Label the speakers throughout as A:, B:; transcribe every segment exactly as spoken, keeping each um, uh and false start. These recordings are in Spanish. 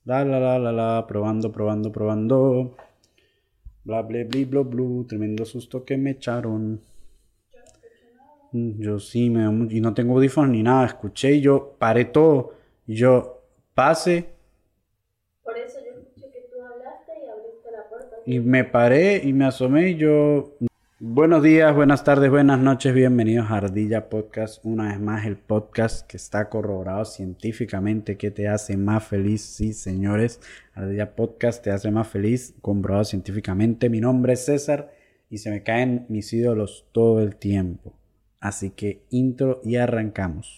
A: La la la la la, probando, probando, probando. Bla bla bli blo blu, tremendo susto que me echaron. Mm, Yo sí me da mu- y no tengo audífonos ni nada, escuché y yo paré todo. Y yo pase
B: Por eso yo escuché que tú hablaste y abriste la puerta.
A: y me paré y me asomé y yo. Buenos días, buenas tardes, buenas noches, bienvenidos a Ardilla Podcast. Una vez más, el podcast que está corroborado científicamente que te hace más feliz. Sí, señores, Ardilla Podcast te hace más feliz, comprobado científicamente. Mi nombre es César y se me caen mis ídolos todo el tiempo. Así que intro y arrancamos.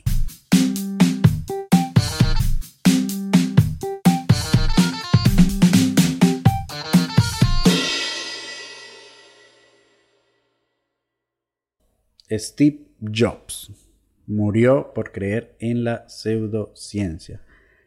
A: Steve Jobs murió por creer en la pseudociencia.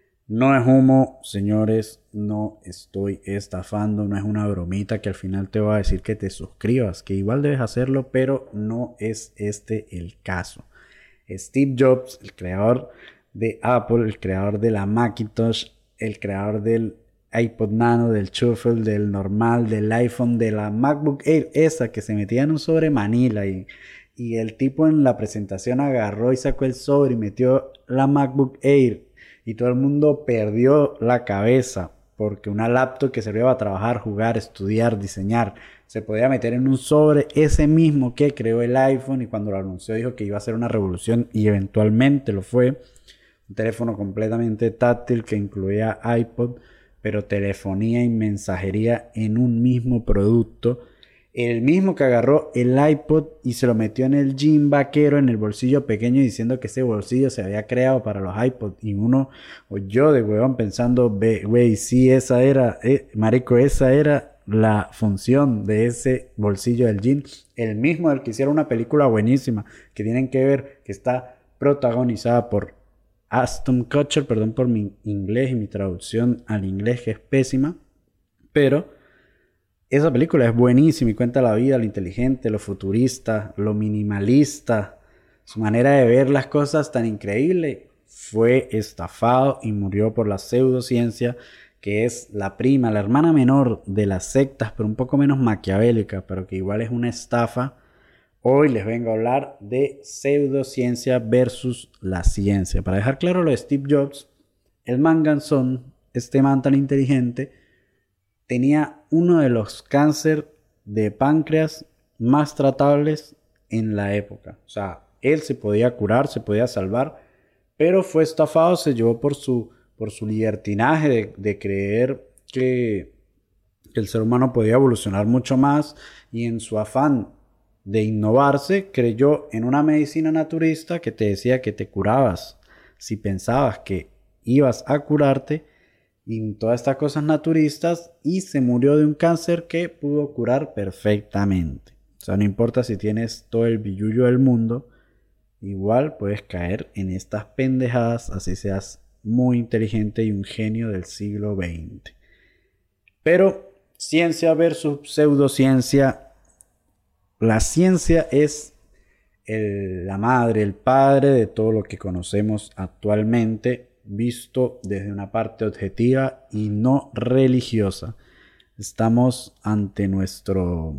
A: No es humo, señores, no estoy estafando, no es una bromita que al final te va a decir que te suscribas, que igual debes hacerlo, pero no es este el caso. Steve Jobs, el creador de Apple, el creador de la Macintosh, el creador del iPod Nano, del Shuffle, del normal, del iPhone, de la MacBook Air, esa que se metía en un sobre Manila y, y el tipo en la presentación agarró y sacó el sobre y metió la MacBook Air y todo el mundo perdió la cabeza porque una laptop que servía para trabajar, jugar, estudiar, diseñar, se podía meter en un sobre, ese mismo que creó el iPhone, y cuando lo anunció dijo que iba a ser una revolución y eventualmente lo fue. Un teléfono completamente táctil que incluía iPod, pero telefonía y mensajería en un mismo producto. El mismo que agarró el iPod y se lo metió en el jean vaquero, en el bolsillo pequeño, diciendo que ese bolsillo se había creado para los iPod. Y uno, o yo de huevón, pensando, güey, sí, esa era, eh, marico, esa era la función de ese bolsillo del jean. El mismo del que hicieron una película buenísima, que tienen que ver, que está protagonizada por Aston Kutcher, perdón por mi inglés y mi traducción al inglés que es pésima, pero esa película es buenísima y cuenta la vida, lo inteligente, lo futurista, lo minimalista, su manera de ver las cosas tan increíble. Fue estafado y murió por la pseudociencia, que es la prima, la hermana menor de las sectas, pero un poco menos maquiavélica, pero que igual es una estafa. Hoy les vengo a hablar de pseudociencia versus la ciencia. Para dejar claro lo de Steve Jobs, el manganzón, este man tan inteligente, tenía uno de los cánceres de páncreas más tratables en la época. O sea, él se podía curar, se podía salvar, pero fue estafado, se llevó por su, por su libertinaje de, de creer que, que el ser humano podía evolucionar mucho más, y en su afán de innovarse creyó en una medicina naturista que te decía que te curabas si pensabas que ibas a curarte y todas estas cosas naturistas, y se murió de un cáncer que pudo curar perfectamente. O sea, no importa si tienes todo el billullo del mundo, igual puedes caer en estas pendejadas así seas muy inteligente y un genio del siglo veinte. Pero ciencia versus pseudociencia. La ciencia es el- la madre, el padre de todo lo que conocemos actualmente, visto desde una parte objetiva y no religiosa. Estamos ante nuestro,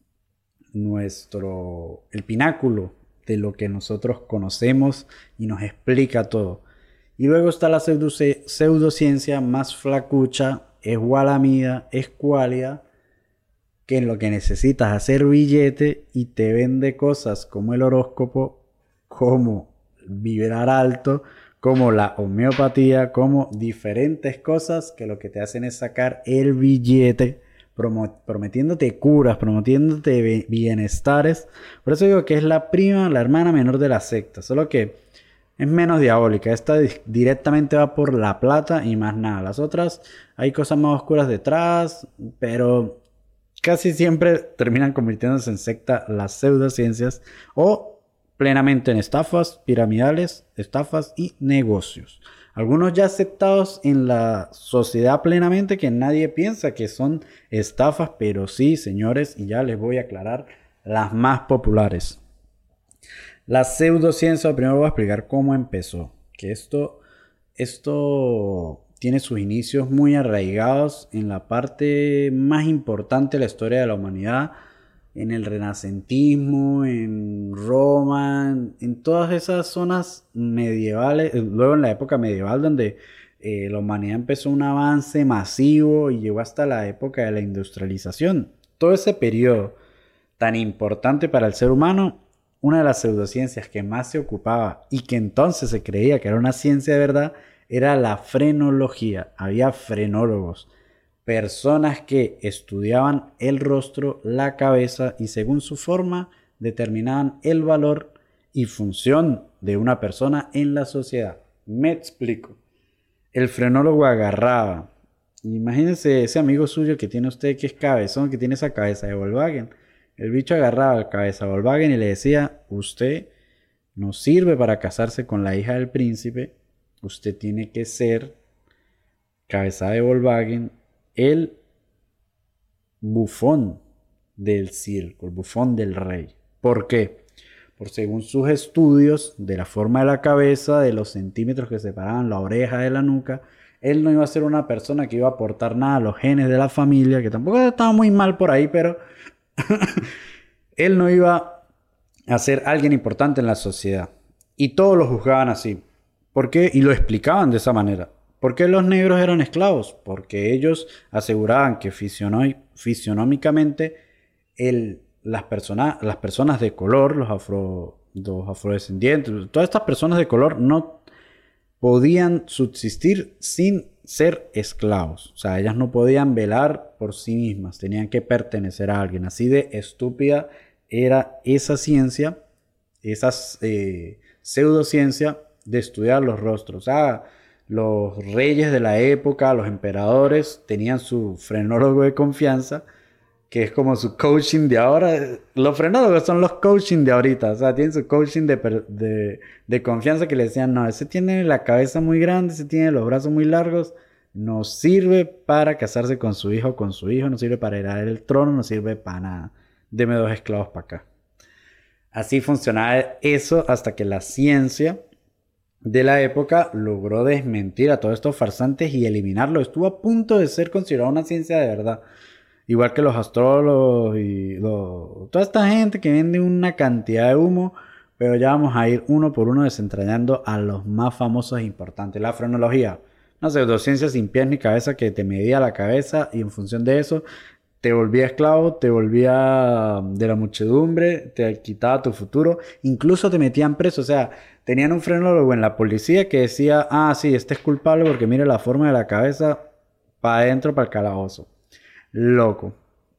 A: nuestro, el pináculo de lo que nosotros conocemos y nos explica todo. Y luego está la pseudoce- pseudociencia más flacucha, es gualamida, es cuálida, que en lo que necesitas hacer billete y te vende cosas como el horóscopo, como vibrar alto, como la homeopatía, como diferentes cosas que lo que te hacen es sacar el billete, promo- prometiéndote curas, prometiéndote be- bienestares. Por eso digo que es la prima, la hermana menor de la secta, solo que es menos diabólica. Esta di- directamente va por la plata y más nada. Las otras hay cosas más oscuras detrás, pero casi siempre terminan convirtiéndose en secta las pseudociencias o plenamente en estafas piramidales, estafas y negocios. Algunos ya aceptados en la sociedad plenamente que nadie piensa que son estafas, pero sí, señores, y ya les voy a aclarar las más populares. La pseudociencia, primero voy a explicar cómo empezó. Que esto, esto tiene sus inicios muy arraigados en la parte más importante de la historia de la humanidad, en el renacentismo, en Roma, en, en todas esas zonas medievales, eh, luego en la época medieval donde eh, la humanidad empezó un avance masivo y llegó hasta la época de la industrialización. Todo ese periodo tan importante para el ser humano, una de las pseudociencias que más se ocupaba y que entonces se creía que era una ciencia de verdad, era la frenología. Había frenólogos, personas que estudiaban el rostro, la cabeza y según su forma determinaban el valor y función de una persona en la sociedad. Me explico. El frenólogo agarraba, imagínense ese amigo suyo que tiene usted que es cabezón, que tiene esa cabeza de Volkswagen. El bicho agarraba la cabeza de Volkswagen y le decía, usted no sirve para casarse con la hija del príncipe, usted tiene que ser cabeza de Volkswagen, el bufón del circo, el bufón del rey. ¿Por qué? Por según sus estudios de la forma de la cabeza, de los centímetros que separaban la oreja de la nuca, él no iba a ser una persona que iba a aportar nada a los genes de la familia, que tampoco estaba muy mal por ahí, pero él no iba a ser alguien importante en la sociedad. Y todos lo juzgaban así. ¿Por qué? Y lo explicaban de esa manera. ¿Por qué los negros eran esclavos? Porque ellos aseguraban que fisionó- fisionómicamente el, las, persona, las personas de color, los, afro, los afrodescendientes, todas estas personas de color no podían subsistir sin ser esclavos. O sea, ellas no podían velar por sí mismas, tenían que pertenecer a alguien. Así de estúpida era esa ciencia, esa eh, pseudociencia de estudiar los rostros. O sea, los reyes de la época, los emperadores, tenían su frenólogo de confianza, que es como su coaching de ahora. Los frenólogos son los coaching de ahorita. O sea, tienen su coaching de, de, de confianza que le decían, no, ese tiene la cabeza muy grande, ese tiene los brazos muy largos, no sirve para casarse con su hijo o con su hijo, no sirve para heredar el trono, no sirve para nada. Deme dos esclavos para acá. Así funcionaba eso hasta que la ciencia de la época logró desmentir a todos estos farsantes y eliminarlo. Estuvo a punto de ser considerado una ciencia de verdad. Igual que los astrólogos y los, toda esta gente que vende una cantidad de humo. Pero ya vamos a ir uno por uno desentrañando a los más famosos e importantes. La frenología, una pseudociencia sin pies ni cabeza que te medía la cabeza y en función de eso te volvía esclavo, te volvía de la muchedumbre, te quitaba tu futuro, incluso te metían preso. O sea, tenían un frenólogo en la policía que decía, ah, sí, este es culpable porque mire la forma de la cabeza, para adentro, para el calabozo. Loco.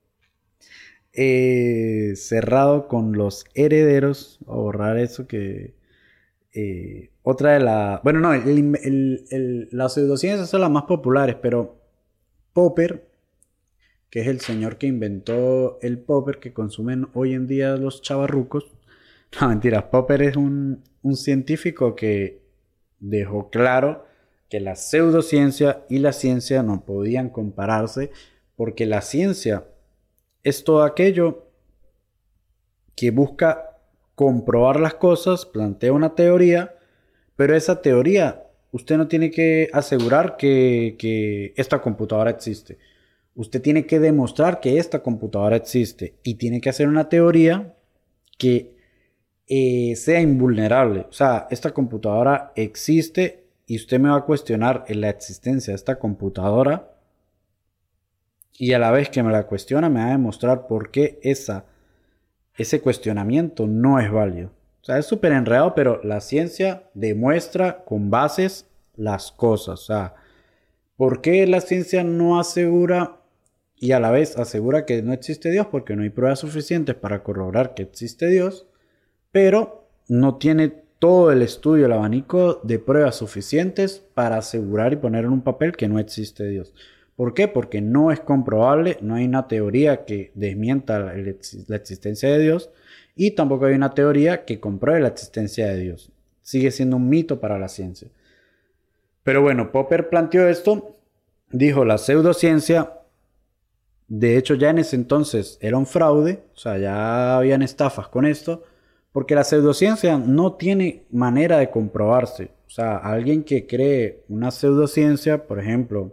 A: Eh, cerrado con los herederos, a borrar eso que... Eh, otra de la... Bueno, no, el, el, el, las pseudociencias son las más populares, pero Popper, que es el señor que inventó el popper que consumen hoy en día los chavarrucos. No, mentiras. Popper es un, un científico que dejó claro que la pseudociencia y la ciencia no podían compararse porque la ciencia es todo aquello que busca comprobar las cosas, plantea una teoría, pero esa teoría usted no tiene que asegurar que, que esta computadora existe. Usted tiene que demostrar que esta computadora existe y tiene que hacer una teoría que eh, sea invulnerable. O sea, esta computadora existe y usted me va a cuestionar en la existencia de esta computadora y a la vez que me la cuestiona me va a demostrar por qué esa, ese cuestionamiento no es válido. O sea, es súper enredado, pero la ciencia demuestra con bases las cosas. O sea, ¿por qué la ciencia no asegura y a la vez asegura que no existe Dios? Porque no hay pruebas suficientes para corroborar que existe Dios, pero no tiene todo el estudio, el abanico de pruebas suficientes para asegurar y poner en un papel que no existe Dios. ¿Por qué? Porque no es comprobable, no hay una teoría que desmienta la existencia de Dios y tampoco hay una teoría que compruebe la existencia de Dios. Sigue siendo un mito para la ciencia. Pero bueno, Popper planteó esto, dijo la pseudociencia, de hecho ya en ese entonces era un fraude, o sea, ya habían estafas con esto, Porque la pseudociencia no tiene manera de comprobarse. O sea, alguien que cree una pseudociencia, por ejemplo,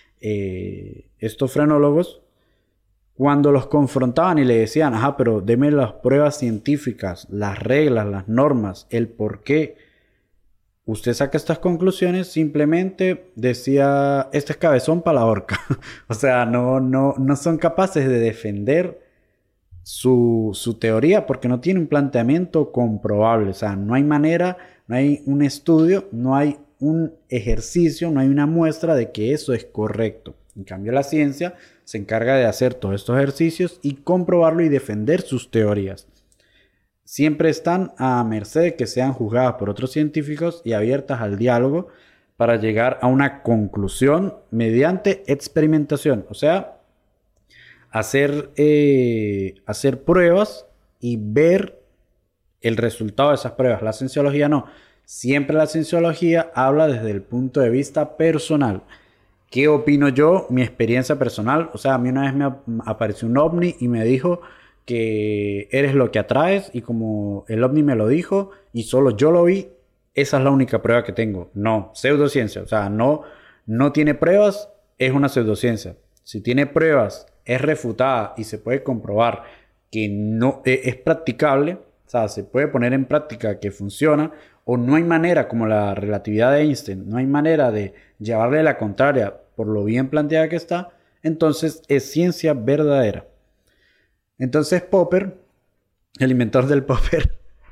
A: eh, estos frenólogos, cuando los confrontaban y le decían, ajá, pero deme las pruebas científicas, las reglas, las normas, el por qué usted saca estas conclusiones, simplemente decía, este es cabezón para la horca. O sea, no, no, no son capaces de defender su, su teoría porque no tiene un planteamiento comprobable. O sea, no hay manera, no hay un estudio, no hay un ejercicio, no hay una muestra de que eso es correcto. En cambio, la ciencia se encarga de hacer todos estos ejercicios y comprobarlo y defender sus teorías. Siempre están a merced de que sean juzgadas por otros científicos y abiertas al diálogo para llegar a una conclusión mediante experimentación. O sea, hacer, eh, hacer pruebas y ver el resultado de esas pruebas. La cienciología no. Siempre la cienciología habla desde el punto de vista personal. ¿Qué opino yo? Mi experiencia personal. O sea, a mí una vez me apareció un ovni y me dijo que eres lo que atraes, y como el ovni me lo dijo y solo yo lo vi, esa es la única prueba que tengo. No, pseudociencia. O sea, no, no tiene pruebas, es una pseudociencia. Si tiene pruebas, es refutada y se puede comprobar que no es, es practicable, o sea, se puede poner en práctica que funciona, o no hay manera, como la relatividad de Einstein, no hay manera de llevarle la contraria por lo bien planteada que está, entonces es ciencia verdadera. Entonces Popper, el inventor del popper,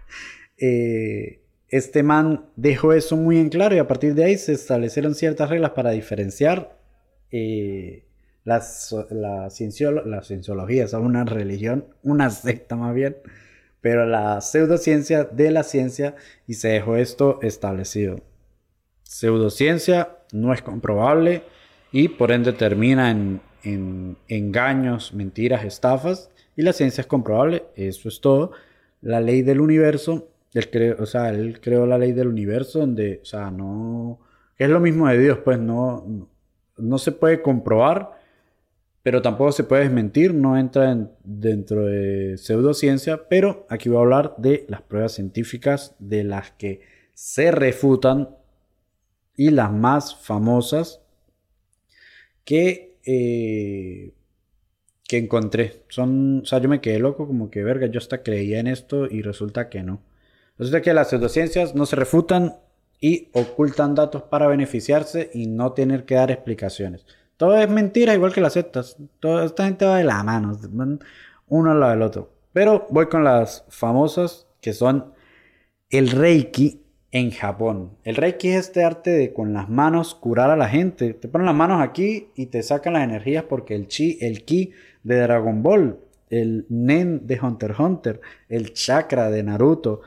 A: eh, este man dejó eso muy en claro, y a partir de ahí se establecieron ciertas reglas para diferenciar eh, la, la, cienciolo la cienciología, es una religión, una secta más bien, pero la pseudociencia de la ciencia, y se dejó esto establecido. Pseudociencia no es comprobable y por ende termina en, en engaños, mentiras, estafas. Y la ciencia es comprobable, eso es todo. La ley del universo, él creó, o sea, él creó la ley del universo donde, o sea, no, que es lo mismo de Dios, pues no, no, no se puede comprobar, pero tampoco se puede desmentir, no entra en, dentro de pseudociencia, pero aquí voy a hablar de las pruebas científicas de las que se refutan y las más famosas que... Eh, que encontré. Son, o sea, yo me quedé loco, como que verga, yo hasta creía en esto y resulta que no. Resulta que las pseudociencias no se refutan y ocultan datos para beneficiarse y no tener que dar explicaciones. Todo es mentira, igual que las sectas. Toda esta gente va de la mano, uno al lado del otro. Pero voy con las famosas, que son el Reiki en Japón. El Reiki es este arte de con las manos curar a la gente. Te ponen las manos aquí y te sacan las energías porque el chi, el ki de Dragon Ball, el nen de Hunter x Hunter, el chakra de Naruto,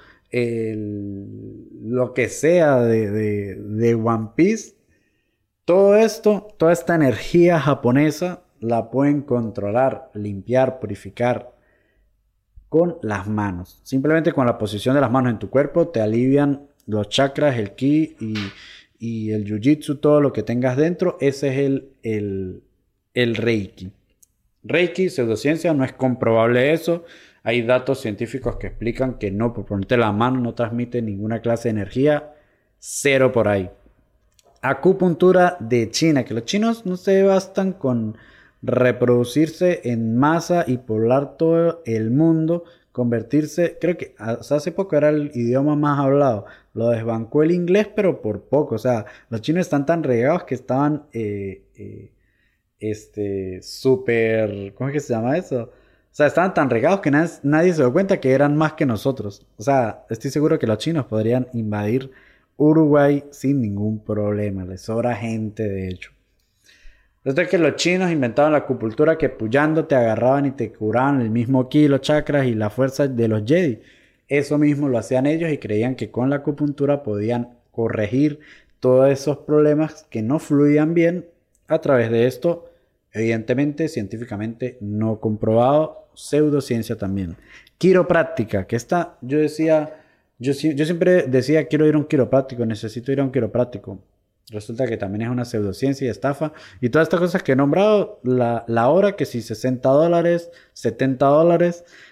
A: el, lo que sea de, de, de One Piece, todo esto, toda esta energía japonesa la pueden controlar, limpiar, purificar con las manos. Simplemente con la posición de las manos en tu cuerpo te alivian los chakras, el ki y, y el jiu-jitsu, todo lo que tengas dentro. Ese es el, el, el Reiki. Reiki, pseudociencia, no es comprobable eso. Hay datos científicos que explican que no, por ponerte la mano no transmite ninguna clase de energía. Cero por ahí. Acupuntura de China, que los chinos no se bastan con reproducirse en masa y poblar todo el mundo, convertirse, creo que hace poco era el idioma más hablado, lo desbancó el inglés, pero por poco. O sea, los chinos están tan regados que estaban eh, eh, este súper, ¿cómo es que se llama eso? O sea, estaban tan regados que nadie, nadie se dio cuenta que eran más que nosotros. O sea, estoy seguro que los chinos podrían invadir Uruguay sin ningún problema, les sobra gente de hecho. Resulta que los chinos inventaron la acupuntura, que puyando te agarraban y te curaban el mismo ki, los chakras y la fuerza de los Jedi. Eso mismo lo hacían ellos y creían que con la acupuntura podían corregir todos esos problemas que no fluían bien a través de esto. Evidentemente, científicamente no comprobado, pseudociencia también. Quiropráctica, que esta yo decía, yo, yo siempre decía quiero ir a un quiropráctico, necesito ir a un quiropráctico. Resulta que también es una pseudociencia y estafa. Y todas estas cosas que he nombrado, la, la hora que si sesenta dólares, setenta dólares,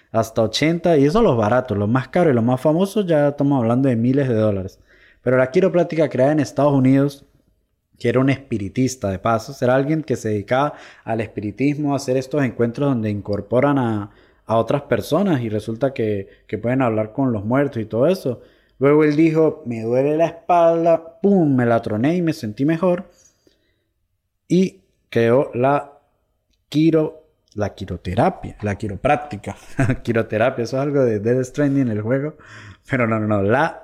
A: hasta ochenta, y eso los baratos, los más caros y los más famosos ya estamos hablando de miles de dólares. Pero la quiropráctica creada en Estados Unidos, que era un espiritista de paso, era alguien que se dedicaba al espiritismo, a hacer estos encuentros donde incorporan a, a otras personas y resulta que, que pueden hablar con los muertos y todo eso. Luego él dijo, me duele la espalda, pum, me la troné y me sentí mejor. Y creó la quiro, la quiroterapia, la quiropráctica. Quiroterapia, eso es algo de Death Stranding en el juego. Pero no, no, no, la...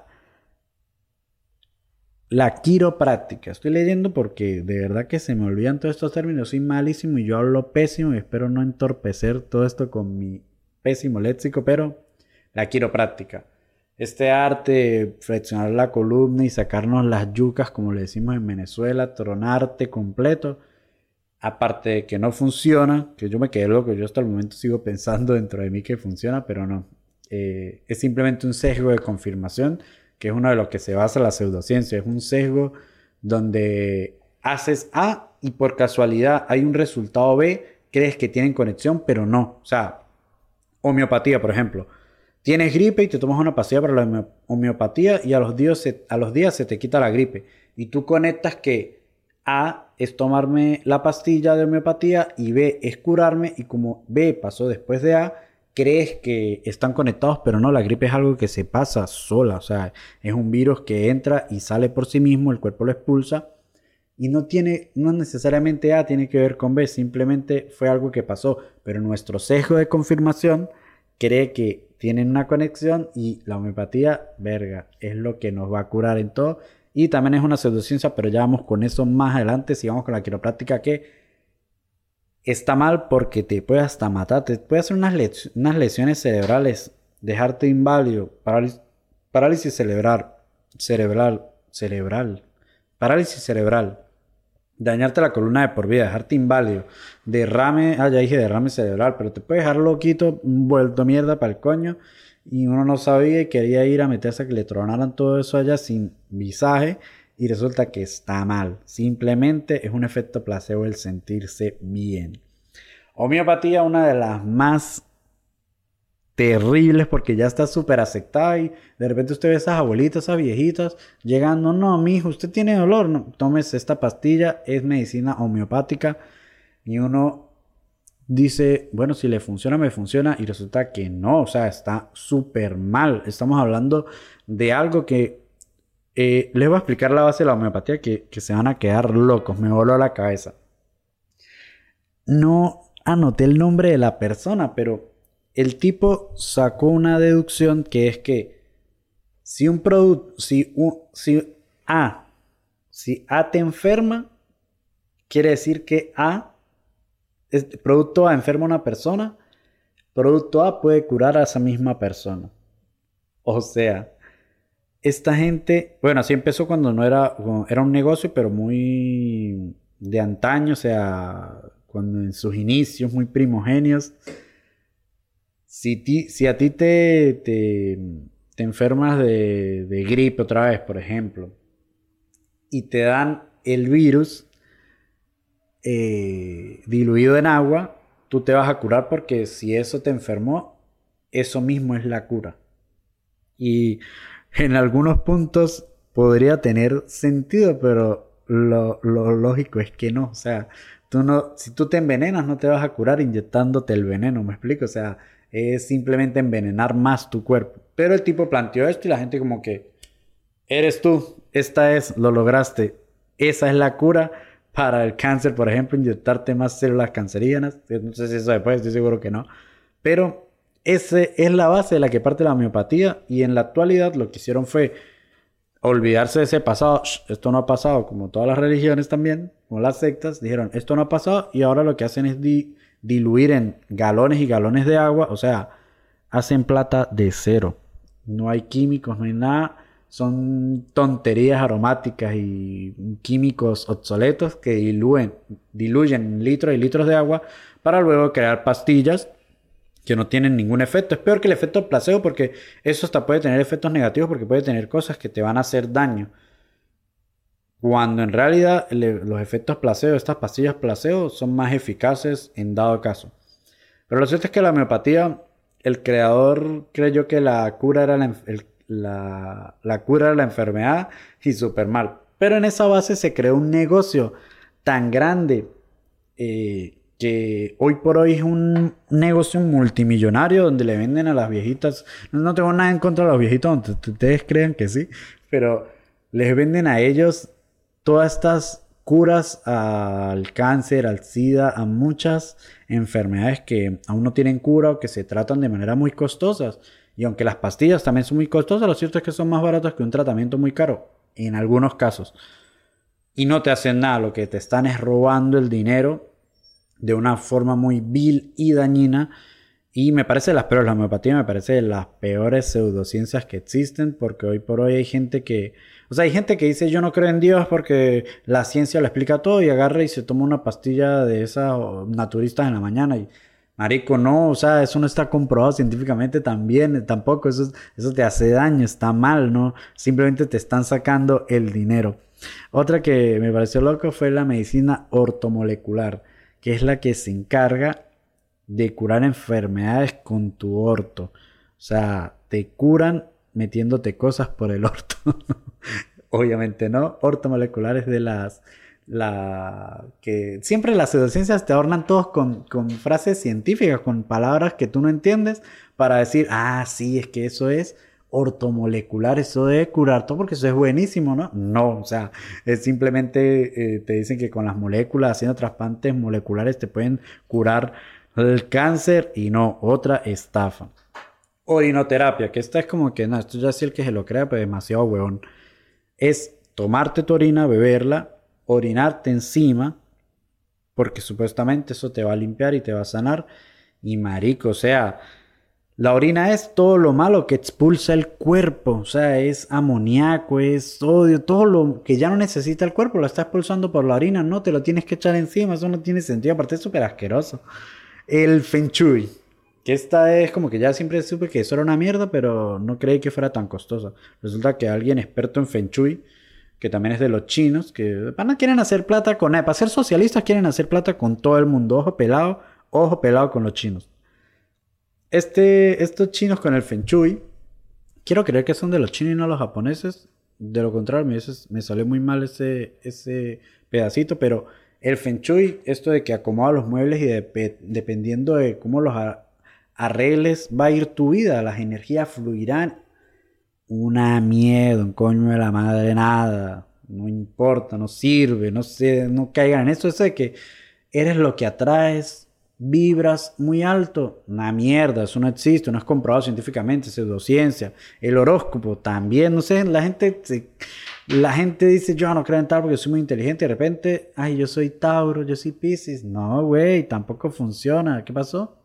A: La quiropráctica. Estoy leyendo porque de verdad que se me olvidan todos estos términos. Soy malísimo y yo hablo pésimo y espero no entorpecer todo esto con mi pésimo léxico, pero la quiropráctica. Este arte de flexionar la columna y sacarnos las yucas, como le decimos en Venezuela, tronarte completo. Aparte de que no funciona, que yo me quedé loco, yo hasta el momento sigo pensando dentro de mí que funciona, pero no. Eh, es simplemente un sesgo de confirmación, que es uno de los que se basa la pseudociencia. Es un sesgo donde haces A y por casualidad hay un resultado B, crees que tienen conexión, pero no. O sea, homeopatía, por ejemplo. Tienes gripe y te tomas una pastilla para la homeopatía y a los días se, a los días se te quita la gripe. Y tú conectas que A es tomarme la pastilla de homeopatía y B es curarme, y como B pasó después de A, crees que están conectados, pero no, la gripe es algo que se pasa sola, o sea, es un virus que entra y sale por sí mismo, el cuerpo lo expulsa y no tiene, no necesariamente A tiene que ver con B, simplemente fue algo que pasó, pero nuestro sesgo de confirmación cree que tienen una conexión y la homeopatía, verga, es lo que nos va a curar en todo, y también es una pseudociencia, pero ya vamos con eso más adelante, sigamos con la quiropráctica, que está mal porque te puede hasta matar, te puede hacer unas, le unas lesiones cerebrales, dejarte inválido, parálisis, parálisis cerebral, cerebral, cerebral, parálisis cerebral, dañarte la columna de por vida, dejarte inválido, derrame, ah ya dije derrame cerebral, pero te puede dejar loquito, vuelto mierda para el coño, y uno no sabía y quería ir a meterse a que le tronaran todo eso allá sin visaje. Y resulta que está mal. Simplemente es un efecto placebo el sentirse bien. Homeopatía, una de las más terribles porque ya está súper aceptada y de repente usted ve esas abuelitas, esas viejitas llegando, no, mijo, usted tiene dolor, no, tómese esta pastilla, es medicina homeopática, y uno dice, bueno, si le funciona, me funciona, y resulta que no, o sea, está súper mal. Estamos hablando de algo que Eh, les voy a explicar la base de la homeopatía que, que se van a quedar locos, me voló la cabeza. No anoté el nombre de la persona, pero el tipo sacó una deducción que es que si un producto, si, un, si A, si A te enferma, quiere decir que A, es, producto A enferma a una persona, producto A puede curar a esa misma persona. O sea, esta gente, bueno, así empezó cuando no era, era un negocio, pero muy de antaño, o sea, cuando en sus inicios, muy primogenios. Si, ti, si a ti te, te, te enfermas de, de gripe otra vez, por ejemplo, y te dan el virus eh, diluido en agua, tú te vas a curar porque si eso te enfermó, eso mismo es la cura. Y en algunos puntos podría tener sentido, pero lo, lo lógico es que no. O sea, tú no, si tú te envenenas, no te vas a curar inyectándote el veneno, ¿me explico? O sea, es simplemente envenenar más tu cuerpo. Pero el tipo planteó esto y la gente como que, eres tú, esta es, lo lograste. Esa es la cura para el cáncer, por ejemplo, inyectarte más células cancerígenas. No sé si eso después, estoy seguro que no. Pero esa es la base de la que parte la homeopatía, y en la actualidad lo que hicieron fue olvidarse de ese pasado. Shh, esto no ha pasado, como todas las religiones también, como las sectas, dijeron esto no ha pasado, y ahora lo que hacen es di diluir en galones y galones de agua, o sea, hacen plata de cero. No hay químicos, no hay nada, son tonterías aromáticas y químicos obsoletos que diluyen, diluyen litros y litros de agua para luego crear pastillas que no tienen ningún efecto. Es peor que el efecto placebo porque eso hasta puede tener efectos negativos porque puede tener cosas que te van a hacer daño. Cuando en realidad le, los efectos placebo, estas pastillas placebo, son más eficaces en dado caso. Pero lo cierto es que la homeopatía el creador creyó que la cura era la, enf- el- la, la cura era la enfermedad y súper mal. Pero en esa base se creó un negocio tan grande eh, que hoy por hoy es un negocio multimillonario donde le venden a las viejitas. No, no tengo nada en contra de los viejitos, aunque t- ustedes crean que sí, pero les venden a ellos todas estas curas al cáncer, al SIDA, a muchas enfermedades que aún no tienen cura o que se tratan de manera muy costosas. Y aunque las pastillas también son muy costosas, lo cierto es que son más baratas que un tratamiento muy caro, en algunos casos. Y no te hacen nada, lo que te están es robando el dinero de una forma muy vil y dañina. Y me parece de las peores, la homeopatía me parece de las peores pseudociencias que existen, porque hoy por hoy hay gente que, o sea, hay gente que dice yo no creo en Dios porque la ciencia lo explica todo y agarra y se toma una pastilla de esas o, naturistas en la mañana y marico, no, o sea, eso no está comprobado científicamente también, tampoco, eso, eso te hace daño, está mal, ¿no? Simplemente te están sacando el dinero. Otra que me pareció loco fue la medicina ortomolecular, que es la que se encarga de curar enfermedades con tu orto. O sea, te curan metiéndote cosas por el orto. Obviamente no. Ortomolecular es de las... La que siempre las pseudociencias te adornan todos con, con frases científicas, con palabras que tú no entiendes, para decir, ah, sí, es que eso es ortomolecular, eso debe curar todo porque eso es buenísimo, ¿no? No, o sea, es simplemente eh, te dicen que con las moléculas, haciendo trasplantes moleculares, te pueden curar el cáncer y no, otra estafa. Orinoterapia, que esta es como que, no, esto ya sí el que se lo crea, pero demasiado huevón. Es tomarte tu orina, beberla, orinarte encima, porque supuestamente eso te va a limpiar y te va a sanar. Y marico, o sea, la orina es todo lo malo que expulsa el cuerpo, o sea, es amoníaco, es odio, todo lo que ya no necesita el cuerpo lo está expulsando por la orina, no te lo tienes que echar encima, eso no tiene sentido, aparte es súper asqueroso. El Feng Shui, que esta es como que ya siempre supe que eso era una mierda, pero no creí que fuera tan costosa. Resulta que alguien experto en Feng Shui, que también es de los chinos, que van a quieren hacer plata con, para ser socialistas quieren hacer plata con todo el mundo, ojo pelado, ojo pelado con los chinos. Este, estos chinos con el Feng Shui, quiero creer que son de los chinos y no los japoneses. De lo contrario, me, me salió muy mal ese, ese pedacito, pero el Feng Shui, esto de que acomoda los muebles y de, dependiendo de cómo los arregles, va a ir tu vida, las energías fluirán. Una miedo, un coño de la madre, nada, no importa, no sirve, no sé, no caigan en eso, eso de que eres lo que atraes, vibras muy alto, una mierda, eso no existe, no es comprobado científicamente, pseudociencia, el horóscopo también, no sé, la gente, se, la gente dice yo no creo en tal porque soy muy inteligente y de repente, ay, yo soy Tauro, yo soy Piscis, no, güey, tampoco funciona, ¿qué pasó?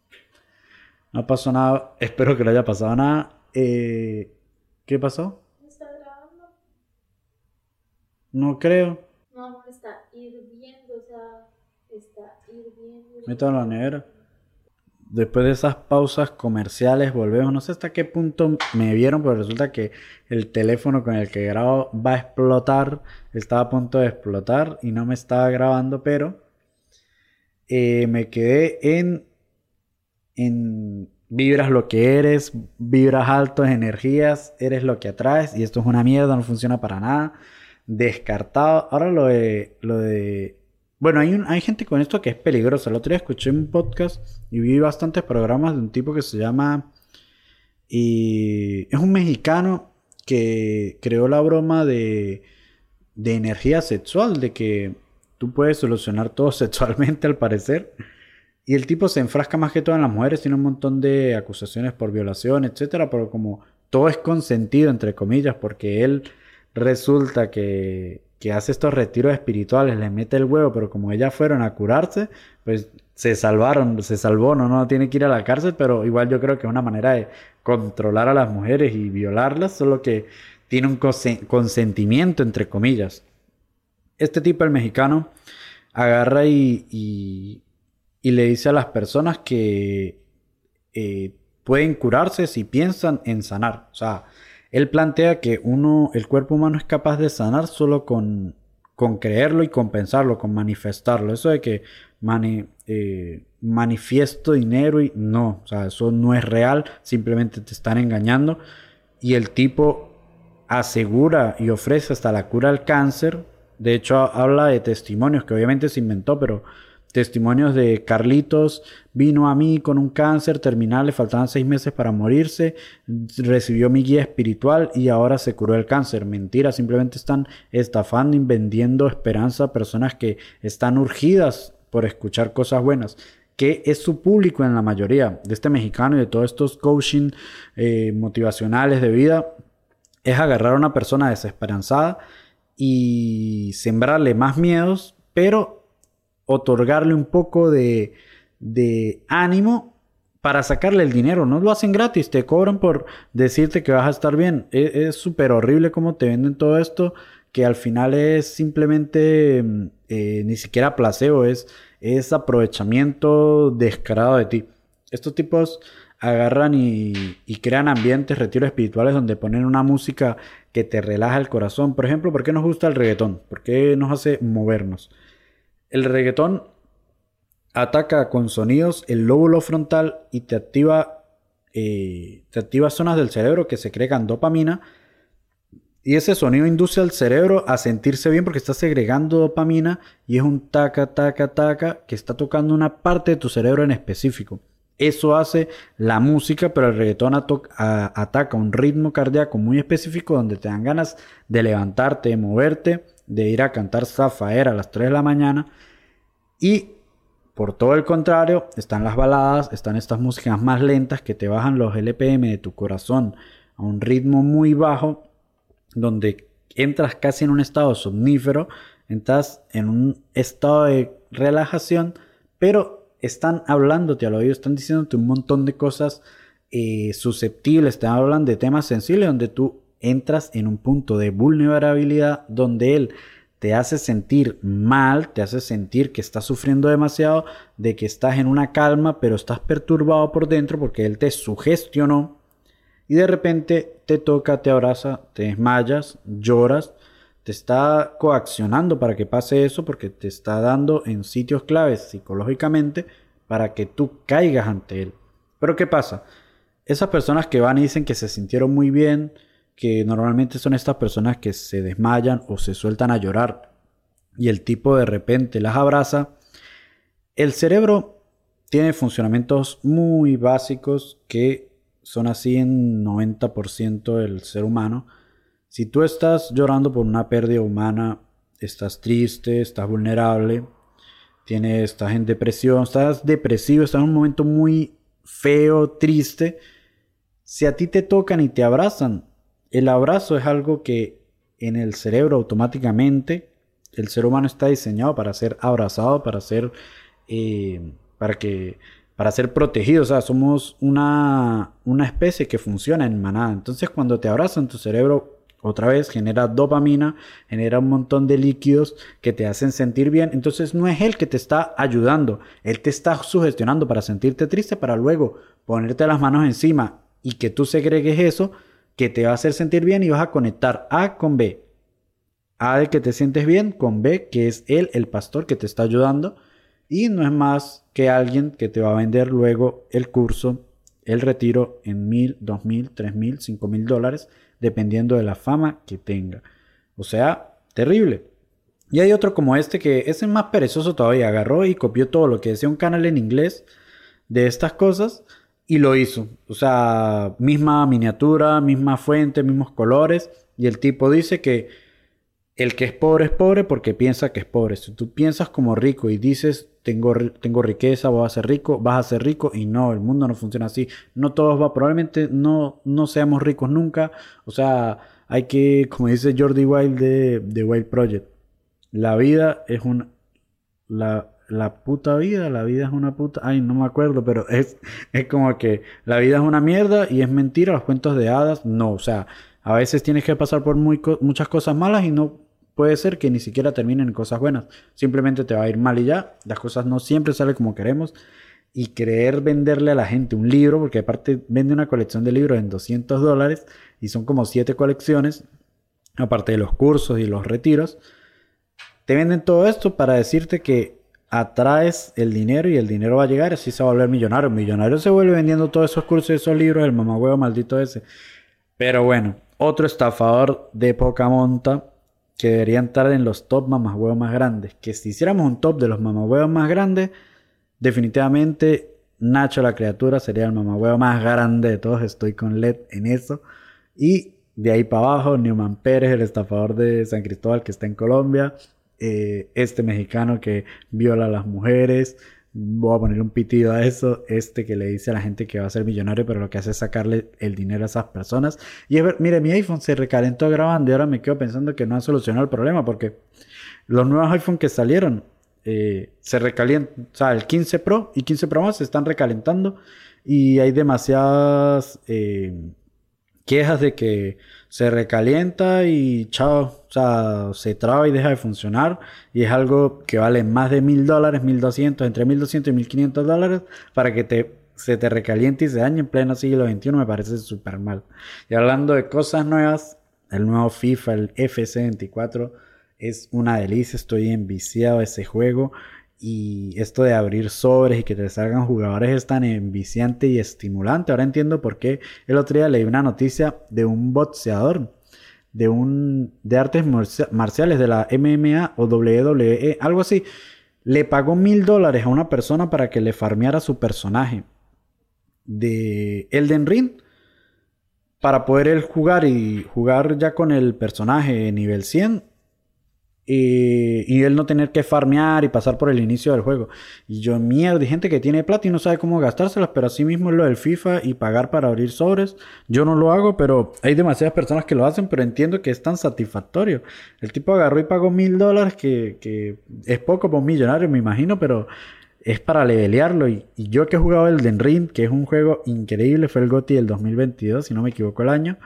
A: No pasó nada, espero que no haya pasado nada, eh... ¿Qué pasó?
B: ¿Me está grabando?
A: No creo.
B: No, amor, está hirviendo, o sea, está hirviendo.
A: Métalo en la nevera. Después de esas pausas comerciales volvemos. No sé hasta qué punto me vieron, pero resulta que el teléfono con el que grabo va a explotar. Estaba a punto de explotar y no me estaba grabando, pero eh, me quedé en... en vibras lo que eres, vibras altas energías, eres lo que atraes y esto es una mierda, no funciona para nada, descartado. Ahora lo de, lo de, bueno, hay, un, hay gente con esto que es peligrosa. El otro día escuché un podcast y vi bastantes programas de un tipo que se llama, y es un mexicano que creó la broma de, de energía sexual, de que tú puedes solucionar todo sexualmente al parecer. Y el tipo se enfrasca más que todo en las mujeres, tiene un montón de acusaciones por violación, etcétera, pero como todo es consentido, entre comillas, porque él resulta que, que hace estos retiros espirituales, les mete el huevo, pero como ellas fueron a curarse, pues se salvaron, se salvó, no, no tiene que ir a la cárcel, pero igual yo creo que es una manera de controlar a las mujeres y violarlas, solo que tiene un consentimiento, entre comillas. Este tipo, el mexicano, agarra y... y Y le dice a las personas que eh, pueden curarse si piensan en sanar. O sea, él plantea que uno, el cuerpo humano es capaz de sanar solo con, con creerlo y con pensarlo, con manifestarlo. Eso de que mani, eh, manifiesto dinero y no, o sea, eso no es real, simplemente te están engañando. Y el tipo asegura y ofrece hasta la cura al cáncer. De hecho, habla de testimonios que obviamente se inventó, pero testimonios de Carlitos vino a mí con un cáncer terminal, le faltaban seis meses para morirse, recibió mi guía espiritual y ahora se curó el cáncer. Mentira, simplemente están estafando y vendiendo esperanza a personas que están urgidas por escuchar cosas buenas, que es su público en la mayoría de este mexicano y de todos estos coaching eh, motivacionales de vida. Es agarrar a una persona desesperanzada y sembrarle más miedos, pero otorgarle un poco de, de ánimo para sacarle el dinero. No lo hacen gratis, te cobran por decirte que vas a estar bien. Es súper horrible cómo te venden todo esto, que al final es simplemente eh, ni siquiera placebo, es, es aprovechamiento descarado de ti. Estos tipos agarran y, y crean ambientes, retiros espirituales donde ponen una música que te relaja el corazón. Por ejemplo, ¿por qué nos gusta el reggaetón? ¿Por qué nos hace movernos? El reggaetón ataca con sonidos el lóbulo frontal y te activa, eh, te activa zonas del cerebro que secretan dopamina. Y ese sonido induce al cerebro a sentirse bien porque está segregando dopamina y es un taca, taca, taca que está tocando una parte de tu cerebro en específico. Eso hace la música, pero el reggaetón ato- a- ataca un ritmo cardíaco muy específico donde te dan ganas de levantarte, de moverte, de ir a cantar Zafaera a las tres de la mañana. Y por todo el contrario, están las baladas, están estas músicas más lentas que te bajan los L P M de tu corazón a un ritmo muy bajo, donde entras casi en un estado somnífero, entras en un estado de relajación, pero están hablándote al oído, están diciéndote un montón de cosas eh, susceptibles, te hablan de temas sensibles donde tú entras en un punto de vulnerabilidad donde él te hace sentir mal, te hace sentir que estás sufriendo demasiado, de que estás en una calma, pero estás perturbado por dentro porque él te sugestionó y de repente te toca, te abraza, te desmayas, lloras, te está coaccionando para que pase eso porque te está dando en sitios claves psicológicamente para que tú caigas ante él. Pero ¿qué pasa? Esas personas que van y dicen que se sintieron muy bien, que normalmente son estas personas que se desmayan o se sueltan a llorar y el tipo de repente las abraza, el cerebro tiene funcionamientos muy básicos que son así en noventa por ciento del ser humano. Si tú estás llorando por una pérdida humana, estás triste, estás vulnerable, tienes, estás en depresión, estás depresivo, estás en un momento muy feo, triste, si a ti te tocan y te abrazan, el abrazo es algo que en el cerebro automáticamente, el ser humano está diseñado para ser abrazado, para ser, eh, para que, para ser protegido. O sea, somos una, una especie que funciona en manada. Entonces, cuando te abrazan, tu cerebro otra vez genera dopamina, genera un montón de líquidos que te hacen sentir bien. Entonces, no es él que te está ayudando, él te está sugestionando para sentirte triste, para luego ponerte las manos encima y que tú segregues eso, que te va a hacer sentir bien y vas a conectar A con B. A de que te sientes bien con B, que es él, el pastor que te está ayudando. Y no es más que alguien que te va a vender luego el curso, el retiro en mil, dos mil, tres mil, cinco mil dólares, dependiendo de la fama que tenga. O sea, terrible. Y hay otro como este que ese es más perezoso todavía. Agarró y copió todo lo que decía un canal en inglés de estas cosas y lo hizo. O sea, misma miniatura, misma fuente, mismos colores. Y el tipo dice que el que es pobre es pobre porque piensa que es pobre. Si tú piensas como rico y dices, tengo, tengo riqueza, voy a ser rico, vas a ser rico. Y no, el mundo no funciona así. No todos va, probablemente no, no seamos ricos nunca. O sea, hay que, como dice Jordi Wild de, de Wild Project, la vida es una... La, la puta vida, la vida es una puta... Ay, no me acuerdo, pero es, es como que la vida es una mierda y es mentira, los cuentos de hadas. No, o sea, a veces tienes que pasar por muy co- muchas cosas malas y no puede ser que ni siquiera terminen en cosas buenas. Simplemente te va a ir mal y ya. Las cosas no siempre salen como queremos. Y querer venderle a la gente un libro, porque aparte vende una colección de libros en doscientos dólares y son como siete colecciones, aparte de los cursos y los retiros. Te venden todo esto para decirte que atraes el dinero y el dinero va a llegar, así se va a volver millonario. Millonario se vuelve vendiendo todos esos cursos y esos libros, el mamagüevo maldito ese. Pero bueno, otro estafador de poca monta que debería entrar en los top mamagüevos más grandes. Que si hiciéramos un top de los mamagüevos más grandes, definitivamente Nacho la criatura sería el mamagüevo más grande de todos. Estoy con L E D en eso. Y de ahí para abajo, Newman Pérez, el estafador de San Cristóbal que está en Colombia. Eh, este mexicano que viola a las mujeres. Voy a ponerle un pitido a eso. Este que le dice a la gente que va a ser millonario, pero lo que hace es sacarle el dinero a esas personas. Y es ver, mire, mi iPhone se recalentó grabando y ahora me quedo pensando que no ha solucionado el problema, porque los nuevos iPhone que salieron eh, se recalientan. O sea, el quince Pro y quince Pro Max se están recalentando y hay demasiadas eh, quejas de que se recalienta y chao, o sea, se traba y deja de funcionar, y es algo que vale más de mil dólares, mil doscientos, entre mil doscientos y mil quinientos dólares para que te, se te recaliente y se dañe en pleno siglo veintiuno. Me parece súper mal. Y hablando de cosas nuevas, el nuevo FIFA, el F C veinticuatro, es una delicia. Estoy enviciado a ese juego. Y esto de abrir sobres y que te salgan jugadores es tan enviciante y estimulante. Ahora entiendo por qué el otro día leí una noticia de un boxeador de un de artes marciales de la M M A o W W E, algo así. Le pagó mil dólares a una persona para que le farmeara su personaje de Elden Ring para poder él jugar y jugar ya con el personaje nivel cien. Y, y él no tener que farmear y pasar por el inicio del juego. Y yo, mierda, hay gente que tiene plata y no sabe cómo gastárselas, pero así mismo es lo del FIFA y pagar para abrir sobres. Yo no lo hago, pero hay demasiadas personas que lo hacen, pero entiendo que es tan satisfactorio. El tipo agarró y pagó mil dólares, que, que es poco para un millonario, me imagino, pero es para levelearlo. Y, y yo que he jugado el Elden Ring, que es un juego increíble, fue el GOTY del dos mil veintidós, si no me equivoco el año.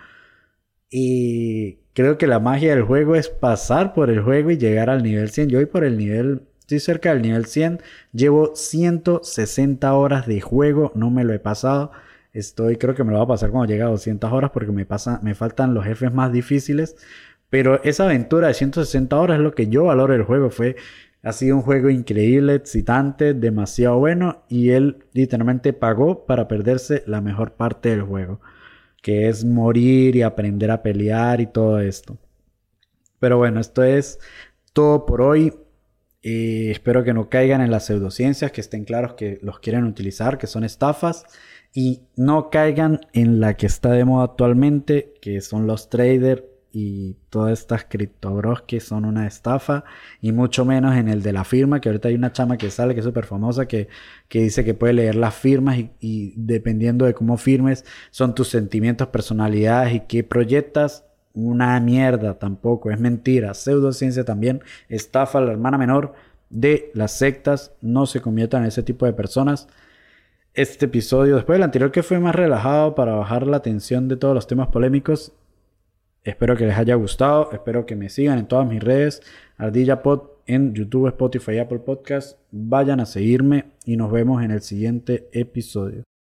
A: Y creo que la magia del juego es pasar por el juego y llegar al nivel cien. Yo voy por el nivel... Estoy cerca del nivel cien. Llevo ciento sesenta horas de juego. No me lo he pasado. Estoy... Creo que me lo voy a pasar cuando llegue a doscientas horas, porque me, pasa, me faltan los jefes más difíciles. Pero esa aventura de ciento sesenta horas es lo que yo valoro del juego. Fue... Ha sido un juego increíble, excitante, demasiado bueno. Y él literalmente pagó para perderse la mejor parte del juego, que es morir y aprender a pelear y todo esto. Pero bueno, esto es todo por hoy. Eh, espero que no caigan en las pseudociencias, que estén claros que los quieren utilizar, que son estafas. Y no caigan en la que está de moda actualmente, que son los traders y todas estas criptobros que son una estafa. Y mucho menos en el de la firma, que ahorita hay una chama que sale que es súper famosa, que, que dice que puede leer las firmas y, y dependiendo de cómo firmes son tus sentimientos, personalidades y qué proyectas. Una mierda, tampoco, es mentira, pseudociencia también, estafa. La hermana menor de las sectas. No se conviertan en ese tipo de personas. Este episodio, después del anterior que fue más relajado para bajar la tensión de todos los temas polémicos, espero que les haya gustado. Espero que me sigan en todas mis redes. ArdillaPod en YouTube, Spotify, Apple Podcast. Vayan a seguirme y nos vemos en el siguiente episodio.